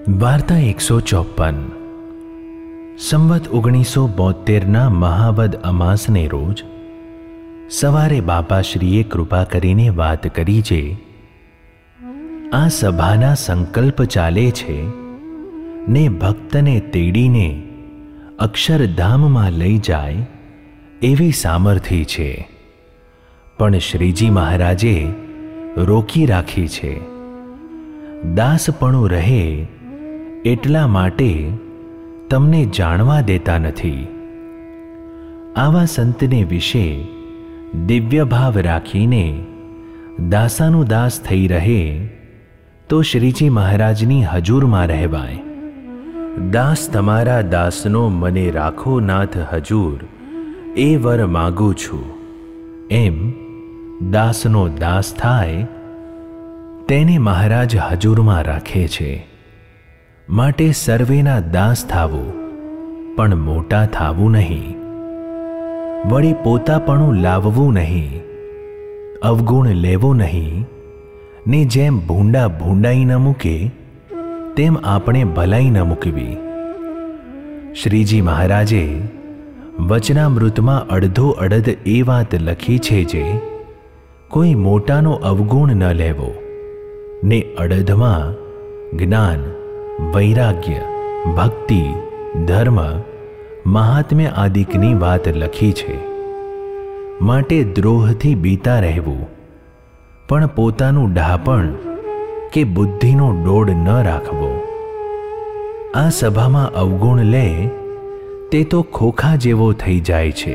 વાર્તા 154 સંવત 1972ના મહાવદ અમાસને રોજ સવારે બાપાશ્રીએ કૃપા કરીને વાત કરી છે. આ સભાના સંકલ્પ ચાલે છે ને ભક્તને તેડીને અક્ષરધામમાં લઈ જાય એવી સામર્થ્ય છે, પણ શ્રીજી મહારાજે રોકી રાખી છે. દાસપણું રહે એટલા માટે તમને જાણવા દેતા નથી. આવા સંતને વિશે દિવ્ય ભાવ રાખીને દાસાનું દાસ થઈ રહે તો શ્રીજી મહારાજની હજૂરમાં રહેવાય. દાસ તમારા દાસનો મને રાખો નાથ હજૂર, એ વર માગું છું. એમ દાસનો દાસ થાય તેને મહારાજ હજૂરમાં રાખે છે. માટે સર્વેના દાસ થાવું, પણ મોટા થાવું નહીં. વળી પોતાપણું લાવવું નહીં, અવગુણ લેવો નહીં, ને જેમ ભૂંડા ભૂંડાઈ ન મૂકે તેમ આપણે ભલાઈ ન મૂકવી. શ્રીજી મહારાજે વચનામૃતમાં અડધો અડધ એ વાત લખી છે જે કોઈ મોટાનો અવગુણ ન લેવો, ને અડધમાં જ્ઞાન, વૈરાગ્ય, ભક્તિ, ધર્મ, મહાત્મ્ય આદિકની વાત લખી છે. માટે દ્રોહથી બીતા રહેવું, પણ પોતાનું ડહાપણ કે બુદ્ધિનો ડોળ ન રાખવો. આ સભામાં અવગુણ લે તે તો ખોખા જેવો થઈ જાય છે.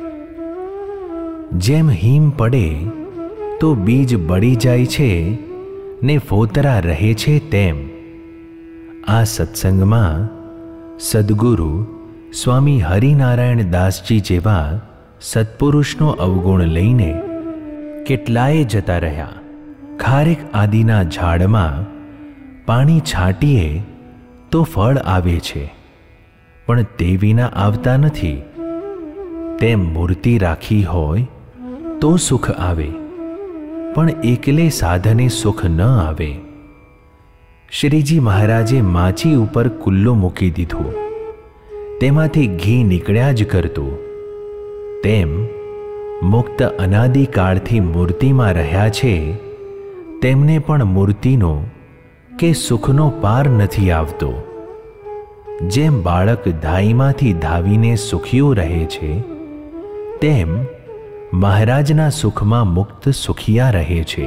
જેમ હિમ પડે તો બીજ બળી જાય છે ને ફોતરા રહે છે, તેમ આ સત્સંગમાં સદ્ગુરુ સ્વામી હરિનારાયણ દાસજી જેવા સત્પુરુષનો અવગુણ લઈને કેટલાય જતા રહ્યા. ખારેક આદિના ઝાડમાં પાણી છાંટીએ તો ફળ આવે છે, પણ તે વિના આવતા નથી. તેમ મૂર્તિ રાખી હોય તો સુખ આવે, પણ એકલે સાધને સુખ ન આવે. શ્રીજી મહારાજે માચી ઉપર કુલ્લો મૂકી દીધો, તેમાંથી ઘી નીકળ્યા જ કરતું. તેમ મુક્ત અનાદિકાળથી મૂર્તિમાં રહ્યા છે, તેમને પણ મૂર્તિનો કે સુખનો પાર નથી આવતો. જેમ બાળક ધાઈમાંથી ધાવીને સુખિયું રહે છે, તેમ મહારાજના સુખમાં મુક્ત સુખિયા રહે છે.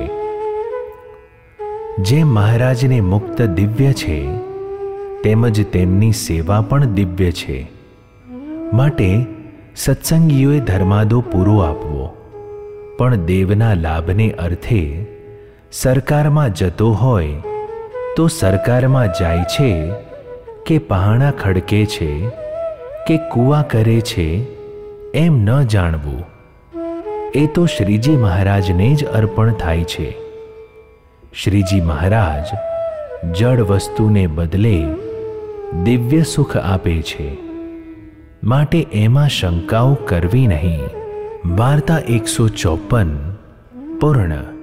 જેમ મહારાજને મુક્ત દિવ્ય છે, તેમજ તેમની સેવા પણ દિવ્ય છે. માટે સત્સંગીઓએ ધર્માદો પૂરો આપવો, પણ દેવના લાભને અર્થે સરકારમાં જતો હોય તો સરકારમાં જાય છે કે પહાણા ખડકે છે કે કૂવા કરે છે એમ ન જાણવું. એ તો શ્રીજી મહારાજને જ અર્પણ થાય છે. શ્રીજી મહારાજ જડ વસ્તુને બદલે દિવ્ય સુખ આપે છે, માટે એમાં શંકાઓ કરવી નહીં. વાર્તા 154 પૂર્ણ.